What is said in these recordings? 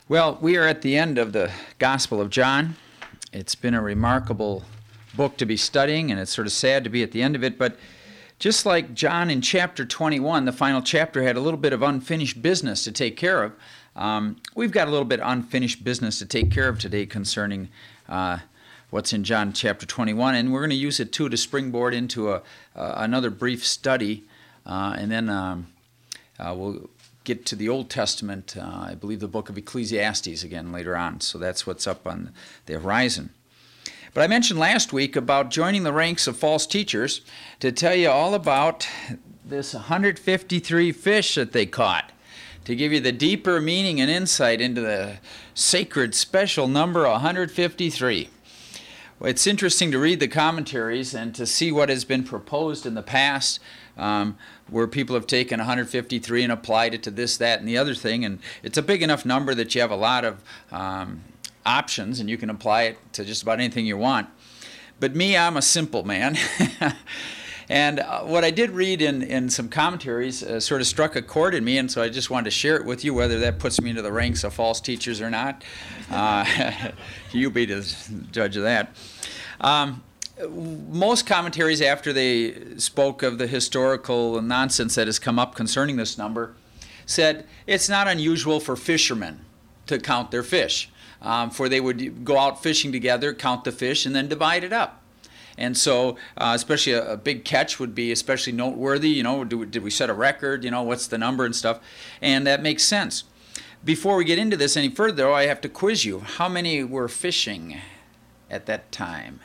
Well, we are at the end of the Gospel of John. It's been a remarkable book to be studying, and it's sort of sad to be at the end of it. But just like John in chapter 21, the final chapter, had a little bit of unfinished business to take care of, we've got a little bit of unfinished business to take care of today concerning what's in John chapter 21. And we're going to use it, too, to springboard into another brief study, and then we'll get to the Old Testament, I believe the book of Ecclesiastes again later on. So that's what's up on the horizon. But I mentioned last week about joining the ranks of false teachers to tell you all about this 153 fish that they caught, to give you the deeper meaning and insight into the sacred special number 153. Well, it's interesting to read the commentaries and to see what has been proposed in the past, where people have taken 153 and applied it to this, that, and the other thing. And it's a big enough number that you have a lot of options, and you can apply it to just about anything you want. But me, I'm a simple man. And what I did read in some commentaries sort of struck a chord in me, and so I just wanted to share it with you, whether that puts me into the ranks of false teachers or not. You be the judge of that. Most commentaries, after they spoke of the historical nonsense that has come up concerning this number, said it's not unusual for fishermen to count their fish, for they would go out fishing together, count the fish, and then divide it up. And so, especially a big catch would be especially noteworthy. You know, did we set a record? You know, what's the number and stuff? And that makes sense. Before we get into this any further, though, I have to quiz you. How many were fishing at that time?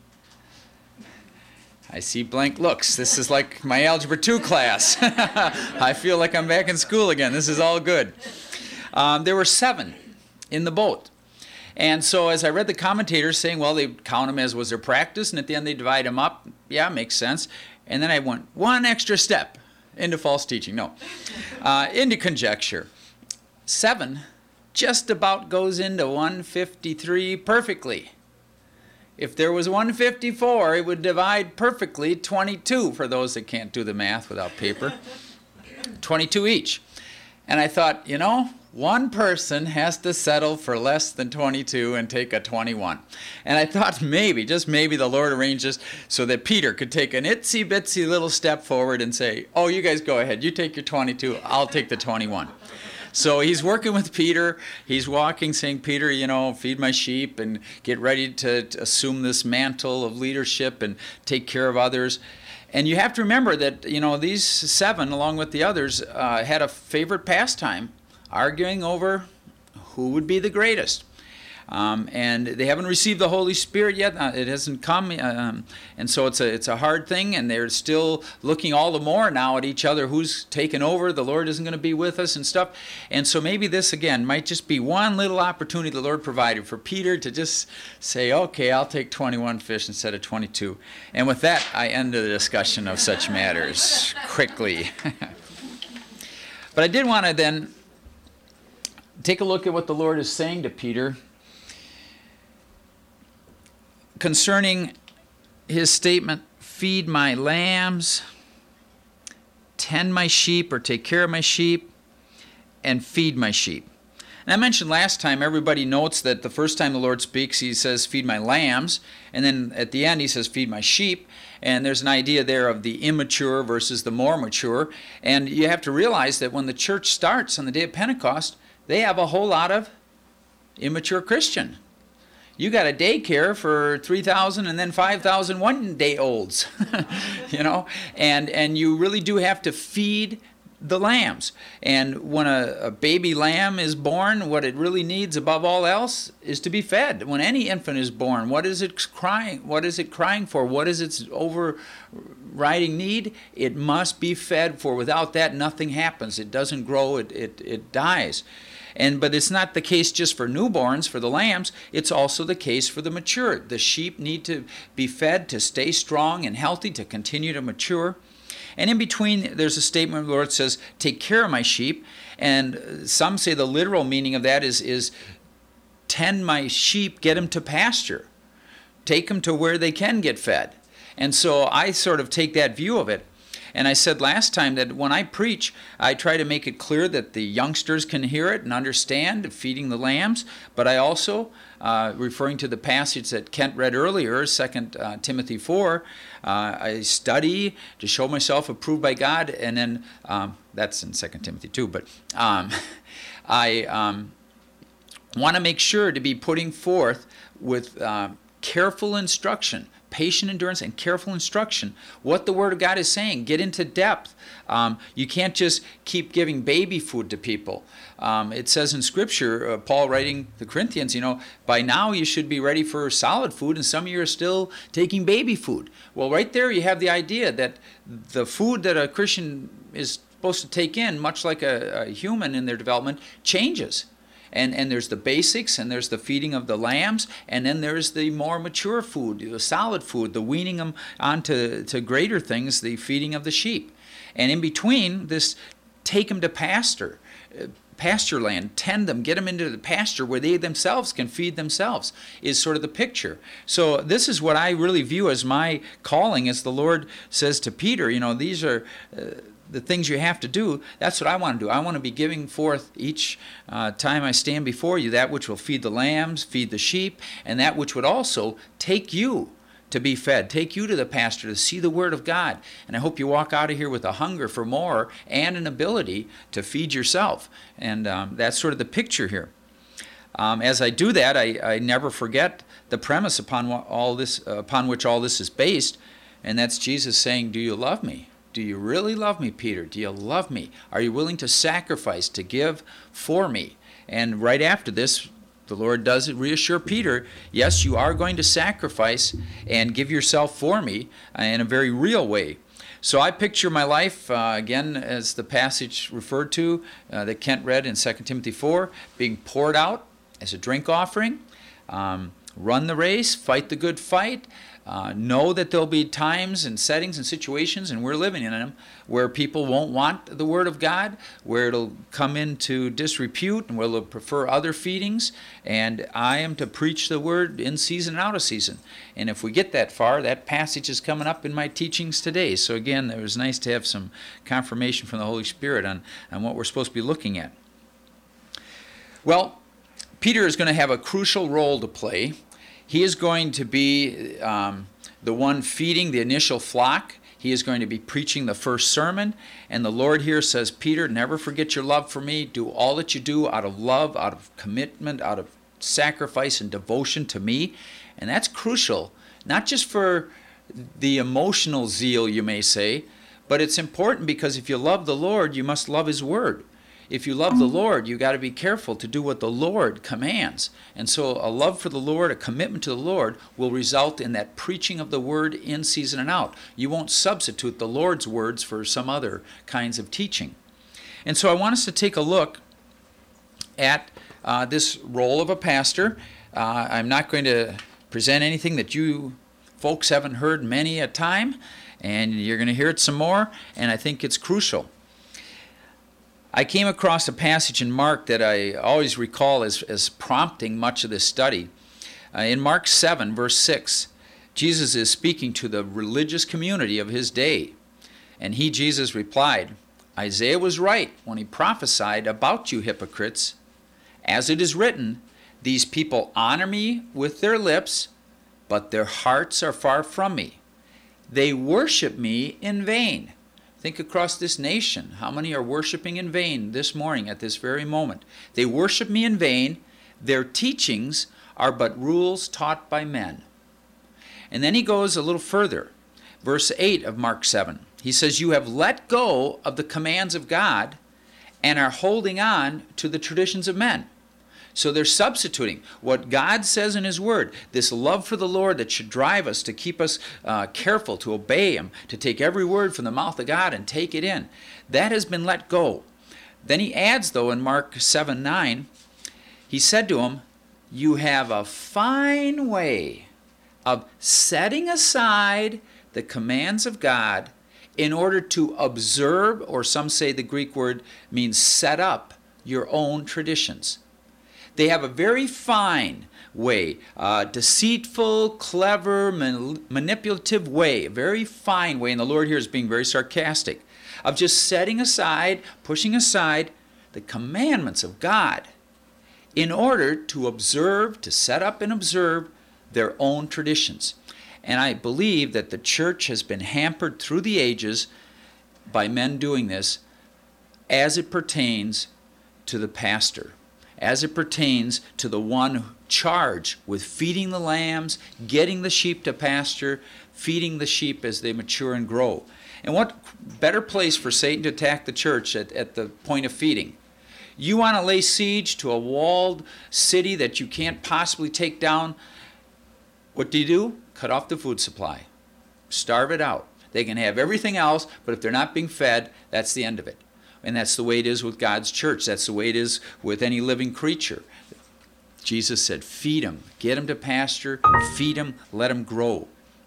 I see blank looks. This is like my Algebra 2 class. I feel like I'm back in school again. This is all good. There were 7 in the boat. And so as I read the commentators saying, well, they count them as was their practice, and at the end they divide them up. Yeah, makes sense. And then I went one extra step into false teaching. No, into conjecture. 7 just about goes into 153 perfectly. If there was 154, it would divide perfectly 22, for those that can't do the math without paper. 22 each. And I thought, you know, one person has to settle for less than 22 and take a 21. And I thought maybe, just maybe, the Lord arranged this so that Peter could take an itsy-bitsy little step forward and say, oh, you guys go ahead. You take your 22. I'll take the 21. So he's working with Peter. He's walking, saying, Peter, you know, feed my sheep and get ready to assume this mantle of leadership and take care of others. And you have to remember that, you know, these 7, along with the others, had a favorite pastime, arguing over who would be the greatest. And they haven't received the Holy Spirit yet. It hasn't come. And so it's a hard thing, and they're still looking all the more now at each other. Who's taken over? The Lord isn't going to be with us and stuff. And so maybe this, again, might just be one little opportunity the Lord provided for Peter to just say, okay, I'll take 21 fish instead of 22. And with that, I end the discussion of such matters quickly. But I did want to then take a look at what the Lord is saying to Peter concerning his statement, feed my lambs, tend my sheep or take care of my sheep, and feed my sheep. And I mentioned last time, everybody notes that the first time the Lord speaks, he says, feed my lambs, and then at the end he says, feed my sheep. And there's an idea there of the immature versus the more mature. And you have to realize that when the church starts on the day of Pentecost, they have a whole lot of immature Christian. You got a daycare for 3,000 and then 5,000 one-day-olds, you know, and you really do have to feed the lambs. And when a baby lamb is born, what it really needs above all else is to be fed. When any infant is born, what is it crying? What is it crying for? What is its overriding need? It must be fed, for without that, nothing happens. It doesn't grow, it dies. But it's not the case just for newborns, for the lambs. It's also the case for the mature. The sheep need to be fed to stay strong and healthy, to continue to mature. And in between, there's a statement where the Lord says, take care of my sheep. And some say the literal meaning of that is tend my sheep, get them to pasture. Take them to where they can get fed. And so I sort of take that view of it. And I said last time that when I preach, I try to make it clear that the youngsters can hear it and understand feeding the lambs, but I also, referring to the passage that Kent read earlier, 2 Timothy 4, I study to show myself approved by God, and then, that's in 2 Timothy 2, but I want to make sure to be putting forth with careful instruction, patient endurance and careful instruction, what the Word of God is saying. Get into depth. You can't just keep giving baby food to people. It says in Scripture, Paul writing the Corinthians, by now you should be ready for solid food, and some of you are still taking baby food. Well, right there you have the idea that the food that a Christian is supposed to take in, much like a human in their development, changes. And there's the basics, and there's the feeding of the lambs, and then there's the more mature food, the solid food, the weaning them onto greater things, the feeding of the sheep. And in between, this take them to pasture land, tend them, get them into the pasture where they themselves can feed themselves, is sort of the picture. So this is what I really view as my calling, as the Lord says to Peter, these are the things you have to do. That's what I want to do. I want to be giving forth each time I stand before you that which will feed the lambs, feed the sheep, and that which would also take you to be fed, take you to the pasture to see the Word of God. And I hope you walk out of here with a hunger for more and an ability to feed yourself. And that's sort of the picture here. As I do that, I never forget the premise upon which all this is based, and that's Jesus saying, "Do you love me? Do you really love me, Peter? Do you love me? Are you willing to sacrifice, to give for me?" And right after this, the Lord does reassure Peter, yes, you are going to sacrifice and give yourself for me in a very real way. So I picture my life, again, as the passage referred to that Kent read in 2 Timothy 4, being poured out as a drink offering. Run the race, fight the good fight. Know that there'll be times and settings and situations, and we're living in them, where people won't want the Word of God, where it'll come into disrepute, and where they'll prefer other feedings. And I am to preach the Word in season and out of season. And if we get that far, that passage is coming up in my teachings today. So again, it was nice to have some confirmation from the Holy Spirit on what we're supposed to be looking at. Well, Peter is going to have a crucial role to play. He is going to be the one feeding the initial flock. He is going to be preaching the first sermon. And the Lord here says, Peter, never forget your love for me. Do all that you do out of love, out of commitment, out of sacrifice and devotion to me. And that's crucial, not just for the emotional zeal, you may say, but it's important because if you love the Lord, you must love His Word. If you love the Lord, you got to be careful to do what the Lord commands. And so a love for the Lord, a commitment to the Lord, will result in that preaching of the Word in season and out. You won't substitute the Lord's words for some other kinds of teaching. And so I want us to take a look at this role of a pastor. I'm not going to present anything that you folks haven't heard many a time, and you're going to hear it some more, and I think it's crucial. I came across a passage in Mark that I always recall as prompting much of this study. In Mark 7, verse 6, Jesus is speaking to the religious community of his day. And he, Jesus, replied, Isaiah was right when he prophesied about you hypocrites. As it is written, these people honor me with their lips, but their hearts are far from me. They worship me in vain. Think across this nation. How many are worshiping in vain this morning at this very moment? They worship me in vain. Their teachings are but rules taught by men. And then he goes a little further. Verse 8 of Mark 7. He says, you have let go of the commands of God and are holding on to the traditions of men. So they're substituting what God says in His Word, this love for the Lord that should drive us to keep us careful, to obey Him, to take every word from the mouth of God and take it in. That has been let go. Then he adds, though, in Mark 7:9, he said to him, you have a fine way of setting aside the commands of God in order to observe, or some say the Greek word means set up, your own traditions. They have a very fine way, deceitful, clever, manipulative way, a very fine way, and the Lord here is being very sarcastic, of just setting aside, pushing aside the commandments of God in order to observe, to set up and observe their own traditions. And I believe that the church has been hampered through the ages by men doing this as it pertains to the pastor, as it pertains to the one charged with feeding the lambs, getting the sheep to pasture, feeding the sheep as they mature and grow. And what better place for Satan to attack the church at the point of feeding? You want to lay siege to a walled city that you can't possibly take down. What do? Cut off the food supply. Starve it out. They can have everything else, but if they're not being fed, that's the end of it. And that's the way it is with God's church. That's the way it is with any living creature. Jesus said, feed them. Get them to pasture. Feed them. Let them grow.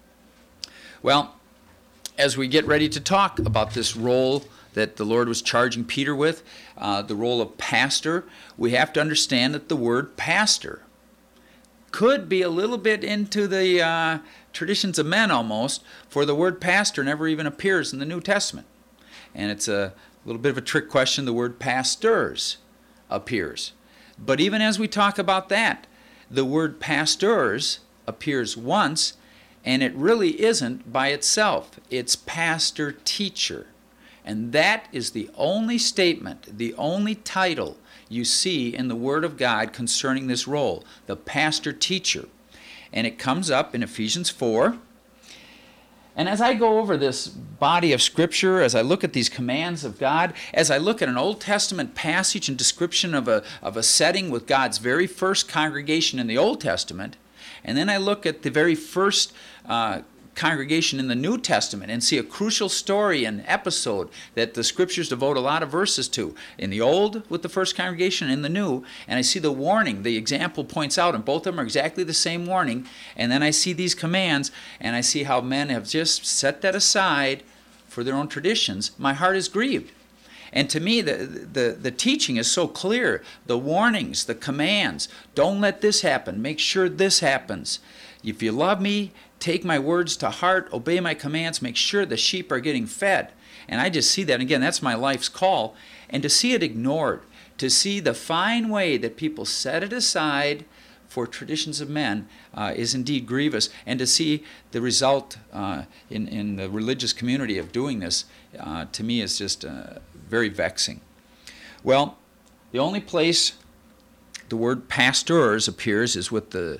Well, as we get ready to talk about this role that the Lord was charging Peter with, the role of pastor, we have to understand that the word pastor could be a little bit into the traditions of men almost, for the word pastor never even appears in the New Testament. And it's a little bit of a trick question. The word pastors appears. But even as we talk about that, the word pastors appears once, and it really isn't by itself. It's pastor teacher. And that is the only statement, the only title you see in the Word of God concerning this role, the pastor teacher. And it comes up in Ephesians 4. And as I go over this body of Scripture, as I look at these commands of God, as I look at an Old Testament passage and description of a setting with God's very first congregation in the Old Testament, and then I look at the very first congregation in the New Testament and see a crucial story and episode that the Scriptures devote a lot of verses to. In the Old with the first congregation, in the New, and I see the warning, the example points out, and both of them are exactly the same warning, and then I see these commands, and I see how men have just set that aside for their own traditions. My heart is grieved. And to me, the teaching is so clear. The warnings, the commands, don't let this happen. Make sure this happens. If you love me, take my words to heart, obey my commands, make sure the sheep are getting fed. And I just see that. And again, that's my life's call. And to see it ignored, to see the fine way that people set it aside for traditions of men is indeed grievous. And to see the result in the religious community of doing this, to me, is just very vexing. Well, the only place the word pastors appears is with the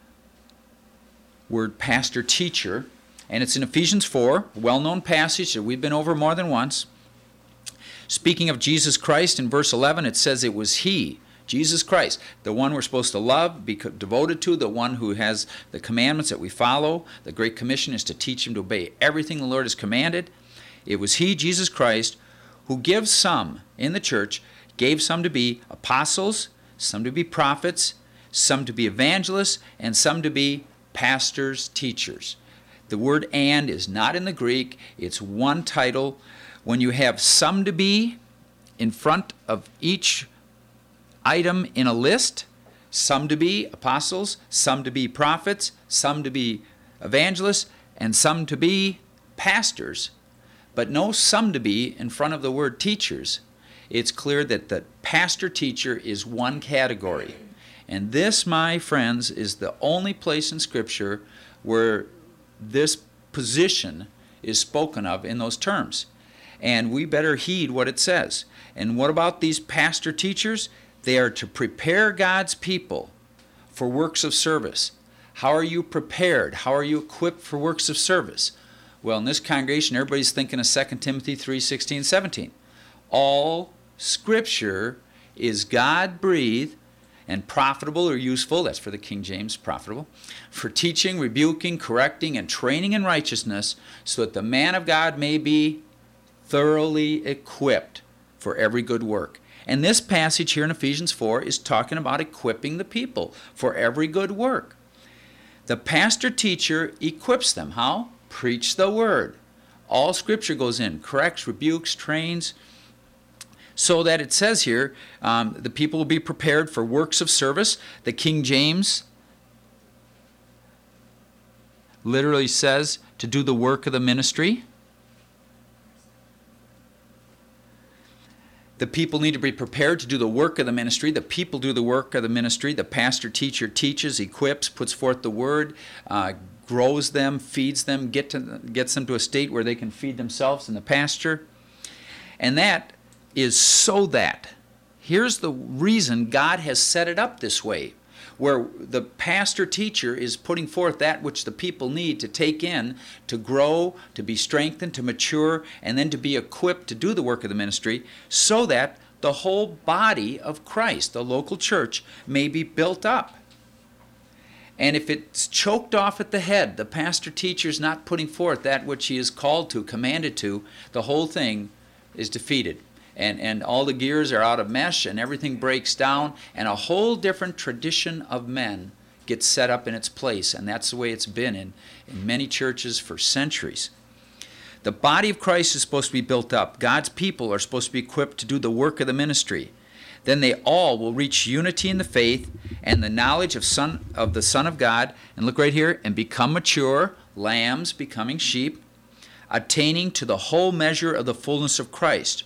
word pastor teacher, and it's in Ephesians 4, a well-known passage that we've been over more than once. Speaking of Jesus Christ, in verse 11, it says it was He, Jesus Christ, the one we're supposed to love, be devoted to, the one who has the commandments that we follow. The Great Commission is to teach him to obey everything the Lord has commanded. It was He, Jesus Christ, who gives some in the church, gave some to be apostles, some to be prophets, some to be evangelists, and some to be pastors, teachers. The word "and" is not in the Greek. It's one title. When you have "some to be" in front of each item in a list, some to be apostles, some to be prophets, some to be evangelists, and some to be pastors, but no "some to be" in front of the word teachers, it's clear that the pastor-teacher is one category. And this, my friends, is the only place in Scripture where this position is spoken of in those terms. And we better heed what it says. And what about these pastor teachers? They are to prepare God's people for works of service. How are you prepared? How are you equipped for works of service? Well, in this congregation, everybody's thinking of 2 Timothy 3:16, 17. All Scripture is God-breathed and profitable or useful, that's for the King James, profitable, for teaching, rebuking, correcting, and training in righteousness, so that the man of God may be thoroughly equipped for every good work. And this passage here in Ephesians 4 is talking about equipping the people for every good work. The pastor-teacher equips them. How? Preach the word. All Scripture goes in, corrects, rebukes, trains. So that it says here, the people will be prepared for works of service. The King James literally says to do the work of the ministry. The people need to be prepared to do the work of the ministry. The people do the work of the ministry. The pastor, teacher teaches, equips, puts forth the word, grows them, feeds them, gets them to a state where they can feed themselves in the pasture. And that is so that, here's the reason God has set it up this way, where the pastor teacher is putting forth that which the people need to take in, to grow, to be strengthened, to mature, and then to be equipped to do the work of the ministry, so that the whole body of Christ, the local church, may be built up. And if it's choked off at the head, the pastor teacher is not putting forth that which he is called to, commanded to, the whole thing is defeated. And all the gears are out of mesh, and everything breaks down, and a whole different tradition of men gets set up in its place. And that's the way it's been in many churches for centuries. The body of Christ is supposed to be built up. God's people are supposed to be equipped to do the work of the ministry. Then they all will reach unity in the faith and the knowledge of the Son of God. And look right here, and become mature, lambs becoming sheep, attaining to the whole measure of the fullness of Christ.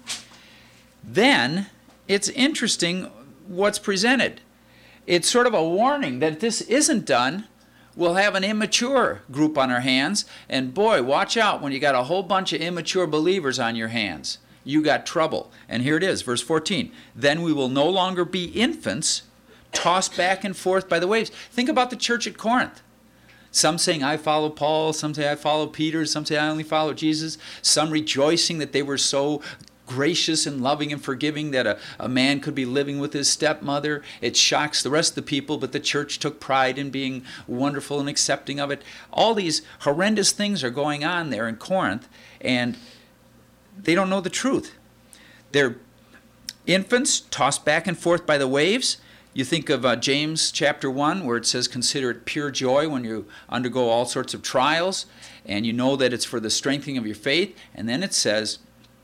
Then it's interesting what's presented. It's sort of a warning that if this isn't done, we'll have an immature group on our hands. And boy, watch out when you got a whole bunch of immature believers on your hands. You got trouble. And here it is, verse 14. Then we will no longer be infants, tossed back and forth by the waves. Think about the church at Corinth. Some saying, I follow Paul. Some say, I follow Peter. Some say, I only follow Jesus. Some rejoicing that they were so gracious and loving and forgiving that a man could be living with his stepmother. It shocks the rest of the people, but the church took pride in being wonderful and accepting of it. All these horrendous things are going on there in Corinth, and they don't know the truth. They're infants tossed back and forth by the waves. You think of James chapter 1, where it says, consider it pure joy when you undergo all sorts of trials, and you know that it's for the strengthening of your faith. And then it says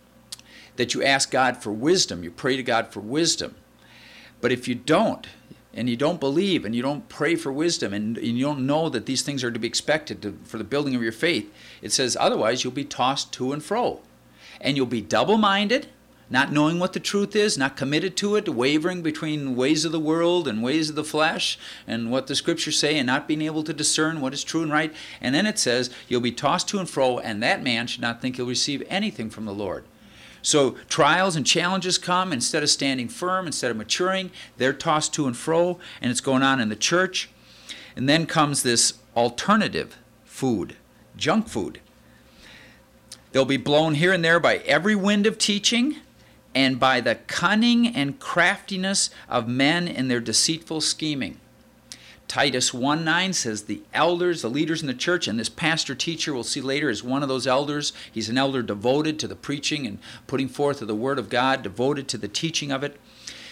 that you ask God for wisdom. You pray to God for wisdom. But if you don't, and you don't believe, and you don't pray for wisdom, and you don't know that these things are to be expected for the building of your faith, it says otherwise you'll be tossed to and fro. And you'll be double-minded, not knowing what the truth is, not committed to it, wavering between ways of the world and ways of the flesh and what the scriptures say, and not being able to discern what is true and right. And then it says you'll be tossed to and fro, and that man should not think he'll receive anything from the Lord. So trials and challenges come. Instead of standing firm, instead of maturing, they're tossed to and fro, and it's going on in the church. And then comes this alternative food, junk food. They'll be blown here and there by every wind of teaching, and by the cunning and craftiness of men in their deceitful scheming. Titus 1:9 says the elders, the leaders in the church, and this pastor teacher we'll see later is one of those elders. He's an elder devoted to the preaching and putting forth of the Word of God, devoted to the teaching of it.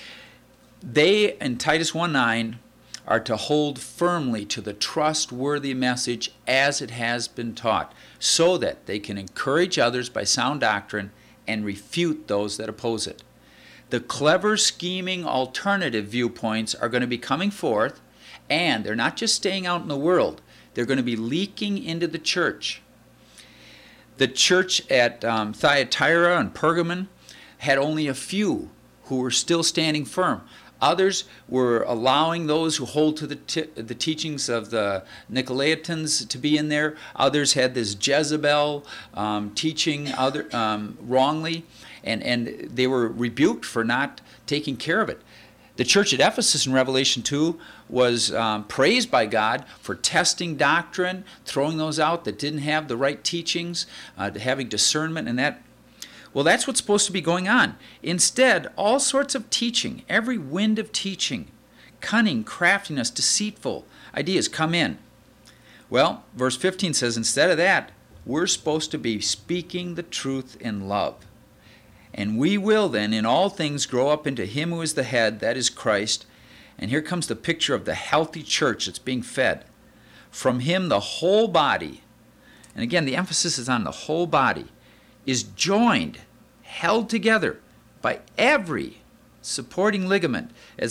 They, in Titus 1:9, are to hold firmly to the trustworthy message as it has been taught, so that they can encourage others by sound doctrine and refute those that oppose it. The clever, scheming, alternative viewpoints are going to be coming forth, and they're not just staying out in the world. They're going to be leaking into the church. The church at Thyatira and Pergamon had only a few who were still standing firm. Others were allowing those who hold to the teachings of the Nicolaitans to be in there. Others had this Jezebel teaching wrongly, and they were rebuked for not taking care of it. The church at Ephesus in Revelation 2 was praised by God for testing doctrine, throwing those out that didn't have the right teachings, having discernment and that. Well, that's what's supposed to be going on. Instead, all sorts of teaching, every wind of teaching, cunning, craftiness, deceitful ideas come in. Well, verse 15 says, instead of that, we're supposed to be speaking the truth in love. And we will then, in all things, grow up into Him who is the head, that is Christ. And here comes the picture of the healthy church that's being fed. From Him, the whole body, and again, the emphasis is on the whole body, is joined, held together by every supporting ligament,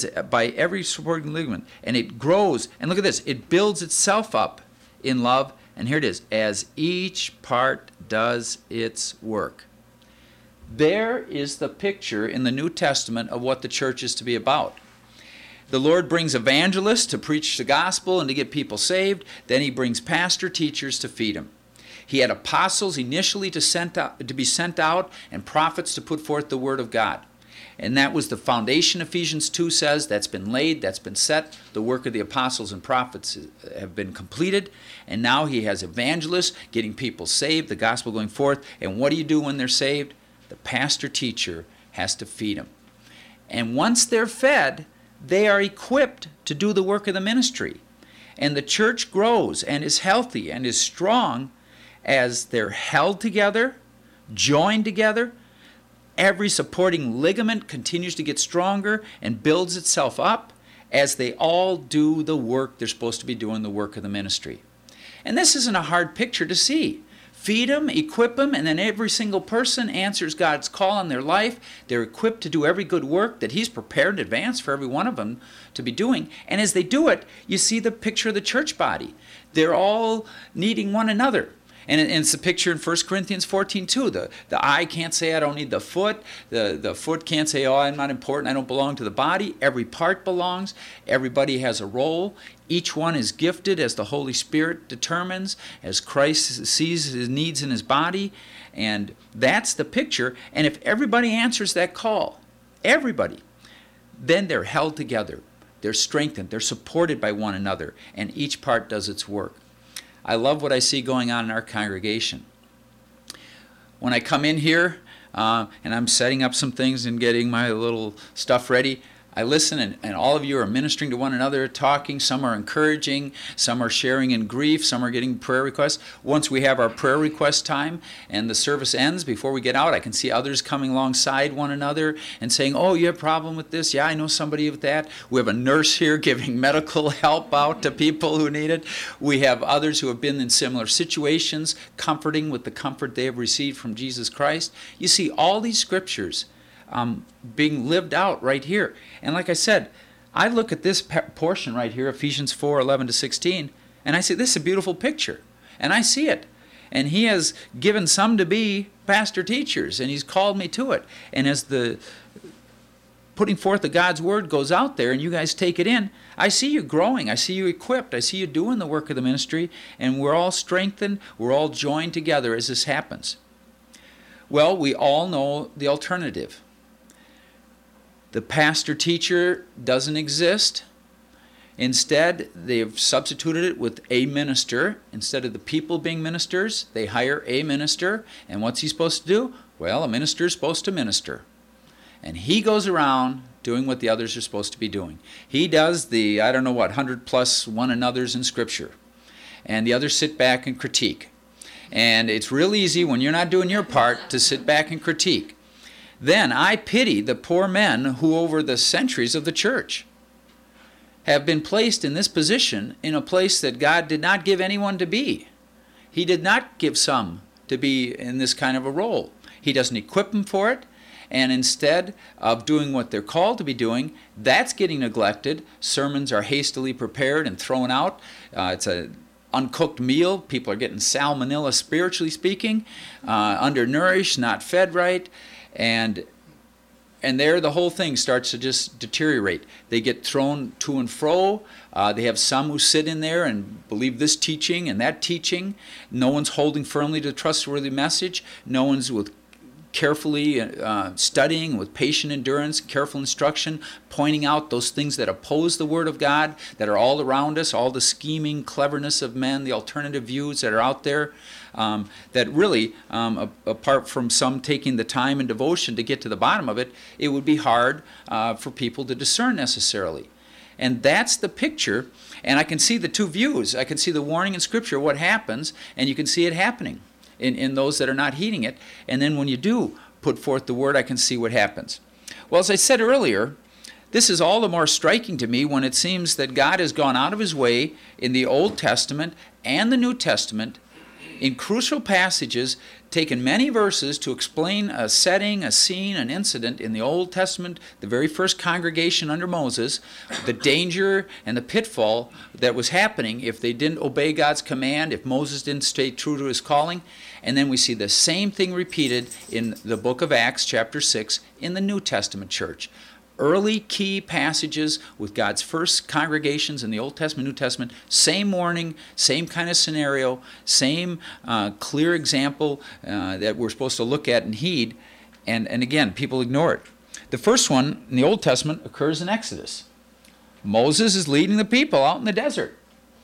and it grows. And look at this, it builds itself up in love. And here it is, as each part does its work. There is the picture in the New Testament of what the church is to be about. The Lord brings evangelists to preach the gospel and to get people saved. Then he brings pastor teachers to feed them. He had apostles initially to be sent out and prophets to put forth the word of God. And that was the foundation, Ephesians 2 says, that's been laid, that's been set. The work of the apostles and prophets have been completed. And now he has evangelists getting people saved, the gospel going forth. And what do you do when they're saved? The pastor teacher has to feed them. And once they're fed, they are equipped to do the work of the ministry. And the church grows and is healthy and is strong as they're held together, joined together. Every supporting ligament continues to get stronger and builds itself up as they all do the work they're supposed to be doing, the work of the ministry. And this isn't a hard picture to see. Feed them, equip them, and then every single person answers God's call on their life. They're equipped to do every good work that he's prepared in advance for every one of them to be doing. And as they do it, you see the picture of the church body. They're all needing one another. And it's a picture in 1 Corinthians 14:2. The eye can't say, I don't need the foot. The foot can't say, oh, I'm not important. I don't belong to the body. Every part belongs. Everybody has a role. Each one is gifted as the Holy Spirit determines, as Christ sees his needs in his body. And that's the picture. And if everybody answers that call, everybody, then they're held together. They're strengthened. They're supported by one another. And each part does its work. I love what I see going on in our congregation. When I come in here and I'm setting up some things and getting my little stuff ready, I listen, and all of you are ministering to one another, talking. Some are encouraging, some are sharing in grief, some are getting prayer requests. Once we have our prayer request time and the service ends, before we get out, I can see others coming alongside one another and saying, oh, you have a problem with this? Yeah, I know somebody with that. We have a nurse here giving medical help out to people who need it. We have others who have been in similar situations, comforting with the comfort they have received from Jesus Christ. You see all these scriptures being lived out right here. And like I said, I look at this portion right here, Ephesians 4:11-16, and I say, this is a beautiful picture. And I see it. And he has given some to be pastor teachers, and he's called me to it. And as the putting forth of God's word goes out there and you guys take it in, I see you growing. I see you equipped. I see you doing the work of the ministry, and we're all strengthened. We're all joined together as this happens. Well, we all know the alternative. The pastor-teacher doesn't exist. Instead, they've substituted it with a minister. Instead of the people being ministers, they hire a minister. And what's he supposed to do? Well, a minister is supposed to minister. And he goes around doing what the others are supposed to be doing. He does the, 100+ one another's in Scripture. And the others sit back and critique. And it's real easy when you're not doing your part to sit back and critique. Then I pity the poor men who over the centuries of the church have been placed in this position, in a place that God did not give anyone to be. He did not give some to be in this kind of a role. He doesn't equip them for it, and instead of doing what they're called to be doing, that's getting neglected. Sermons are hastily prepared and thrown out. It's an uncooked meal. People are getting salmonella, spiritually speaking, undernourished, not fed right. And there the whole thing starts to just deteriorate. They get thrown to and fro. They have some who sit in there and believe this teaching and that teaching. No one's holding firmly to the trustworthy message. No one's with carefully studying, with patient endurance, careful instruction, pointing out those things that oppose the Word of God, that are all around us, all the scheming cleverness of men, the alternative views that are out there. That really, apart from some taking the time and devotion to get to the bottom of it, it would be hard for people to discern necessarily. And that's the picture, and I can see the two views. I can see the warning in Scripture, what happens, and you can see it happening in those that are not heeding it. And then when you do put forth the word, I can see what happens. Well, as I said earlier, this is all the more striking to me when it seems that God has gone out of his way in the Old Testament and the New Testament in crucial passages, taken many verses to explain a setting, a scene, an incident in the Old Testament, the very first congregation under Moses, the danger and the pitfall that was happening if they didn't obey God's command, if Moses didn't stay true to his calling. And then we see the same thing repeated in the book of Acts, chapter 6, in the New Testament church. Early key passages with God's first congregations in the Old Testament, New Testament, same warning, same kind of scenario, same clear example that we're supposed to look at and heed, and again, people ignore it. The first one in the Old Testament occurs in Exodus. Moses is leading the people out in the desert.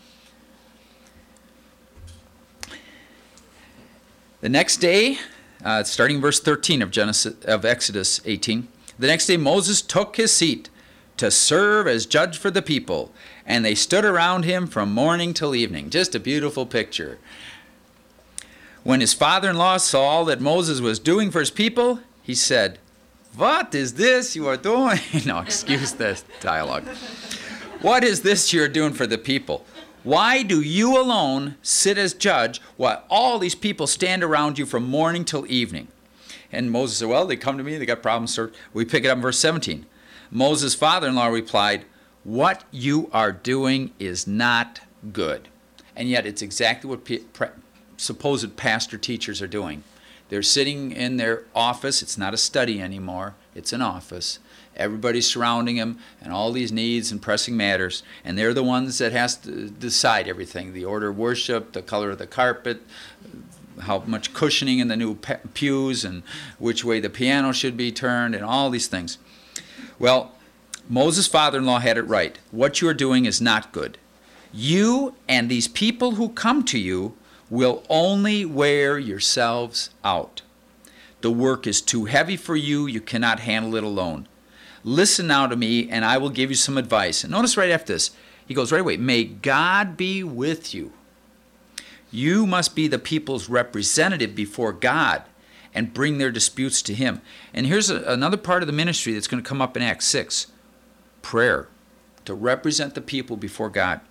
The next day, starting verse 13 of Exodus 18, the next day Moses took his seat to serve as judge for the people, and they stood around him from morning till evening. Just a beautiful picture. When his father-in-law saw all that Moses was doing for his people, he said, "What is this you are doing?" No, excuse the dialogue. "What is this you are doing for the people? Why do you alone sit as judge while all these people stand around you from morning till evening?" And Moses said, "Well, they come to me, they got problems." So we pick it up in verse 17. Moses' father-in-law replied, "What you are doing is not good." And yet it's exactly what supposed pastor teachers are doing. They're sitting in their office. It's not a study anymore. It's an office. Everybody's surrounding them and all these needs and pressing matters. And they're the ones that has to decide everything. The order of worship, the color of the carpet, how much cushioning in the new pews, and which way the piano should be turned, and all these things. Well, Moses' father-in-law had it right. What you are doing is not good. You and these people who come to you will only wear yourselves out. The work is too heavy for you. You cannot handle it alone. Listen now to me, and I will give you some advice. And notice right after this, he goes right away, "May God be with you. You must be the people's representative before God and bring their disputes to him." And here's another part of the ministry that's going to come up in Acts 6. Prayer. To represent the people before God.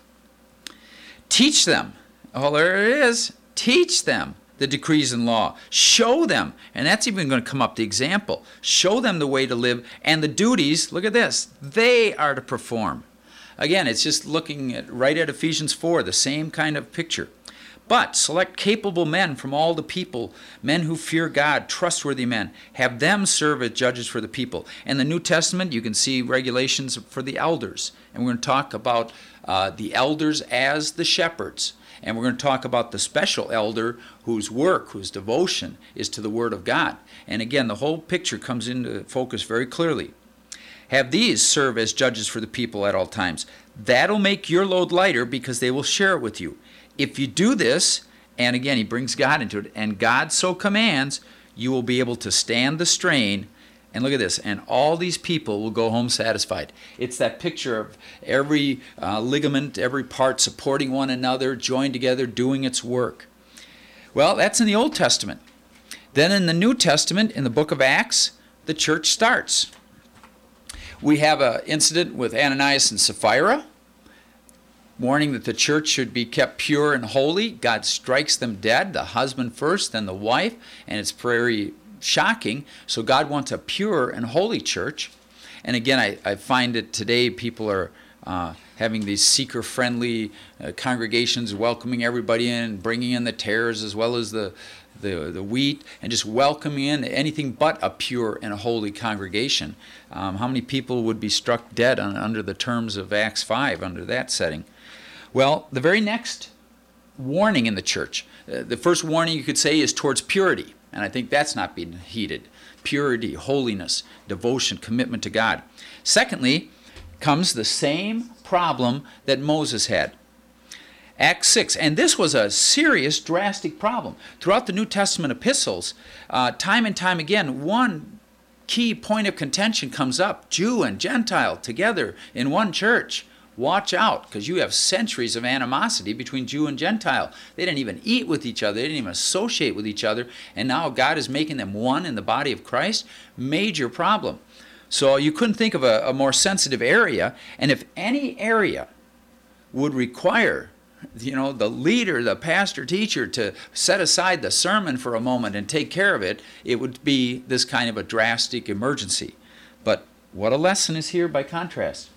Teach them. Oh, there it is. Teach them the decrees and law. Show them. And that's even going to come up, the example. Show them the way to live and the duties, look at this, they are to perform. Again, it's just looking right at Ephesians 4, the same kind of picture. But select capable men from all the people, men who fear God, trustworthy men. Have them serve as judges for the people. In the New Testament, you can see regulations for the elders. And we're going to talk about the elders as the shepherds. And we're going to talk about the special elder whose work, whose devotion is to the Word of God. And again, the whole picture comes into focus very clearly. Have these serve as judges for the people at all times. That'll make your load lighter because they will share it with you. If you do this, and again, he brings God into it, and God so commands, you will be able to stand the strain. And look at this, and all these people will go home satisfied. It's that picture of every ligament, every part supporting one another, joined together, doing its work. Well, that's in the Old Testament. Then in the New Testament, in the book of Acts, the church starts. We have an incident with Ananias and Sapphira, warning that the church should be kept pure and holy. God strikes them dead, the husband first, then the wife, and it's very shocking. So God wants a pure and holy church. And again, I find that today people are having these seeker-friendly congregations, welcoming everybody in, bringing in the tares as well as the wheat, and just welcoming in anything but a pure and a holy congregation. How many people would be struck dead under the terms of Acts 5 under that setting? Well, the very next warning in the church, the first warning you could say is towards purity, and I think that's not being heeded. Purity, holiness, devotion, commitment to God. Secondly, comes the same problem that Moses had. Acts 6, and this was a serious, drastic problem. Throughout the New Testament epistles, time and time again, one key point of contention comes up. Jew and Gentile together in one church. Watch out, because you have centuries of animosity between Jew and Gentile. They didn't even eat with each other. They didn't even associate with each other. And now God is making them one in the body of Christ. Major problem. So you couldn't think of a more sensitive area. And if any area would require the leader, the pastor, teacher, to set aside the sermon for a moment and take care of it, it would be this kind of a drastic emergency. But what a lesson is here by contrast.